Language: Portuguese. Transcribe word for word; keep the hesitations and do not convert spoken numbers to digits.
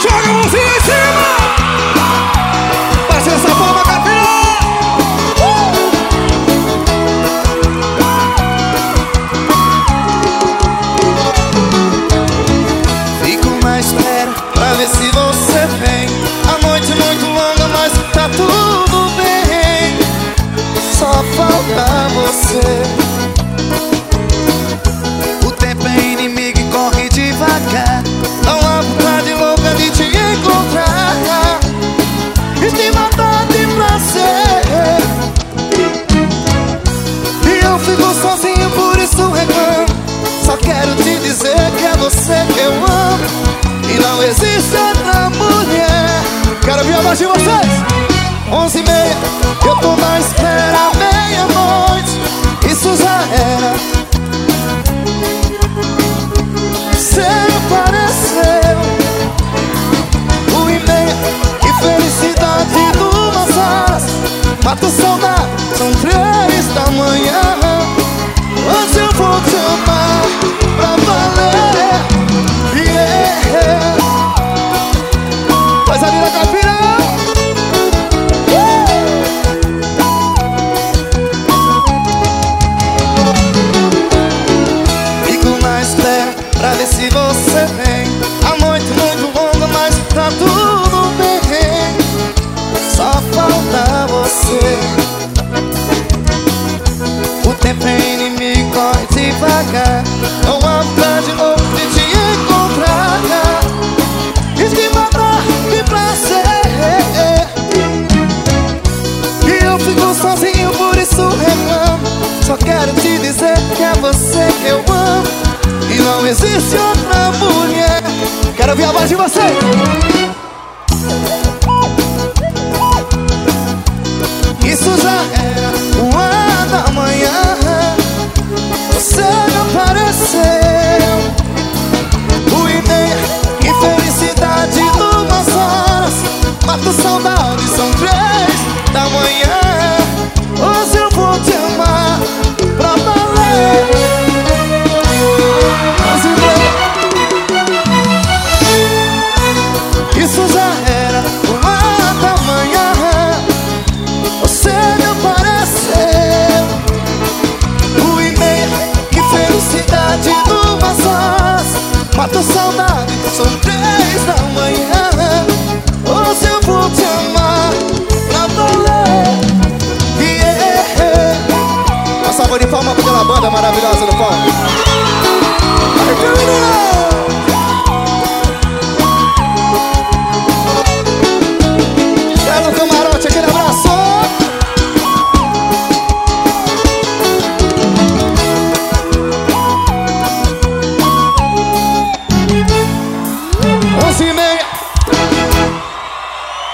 Joga a mãozinha em cima. Faz essa palma, Catarina. Fico na espera pra ver se você vem. A noite muito longa, mas tá tudo bem. Só falta você. O tempo é inimigo e corre devagar. Dá uma vontade louca de te encontrar e te matar de prazer. E eu fico sozinho, por isso reclamo. Só quero te dizer que é você que eu amo e não existe outra mulher. Quero ver a voz de vocês. Onze e meia, eu tô na espera, meia-noite. Isso já era. Cê apareceu. Um e meia, que felicidade duas horas. Mato saudade, são três da manhã. Hoje eu vou te amar pra valer. Yeah. Faz ali na capira. Fico na espera pra ver se você vem. A noite muito longa, mas tá tudo bem. Só falta você. O tempo é inimigo, corre devagar. Não há vontade de novo de te encontrar e te matar de prazer. E eu fico sozinho, por isso reclamo. Só quero te dizer que é você que eu amo e não existe outra mulher. Quero ver a voz de vocês. Isso já era uma da manhã. Você não apareceu. Um e meia, que felicidade duas horas. Mato saudade, são três da manhã. Hoje eu vou te amar pra valer. Onze e meia, isso já era uma da manhã. Você me apareceu. Um e meia, que felicidade duas horas. Mato saudade, são três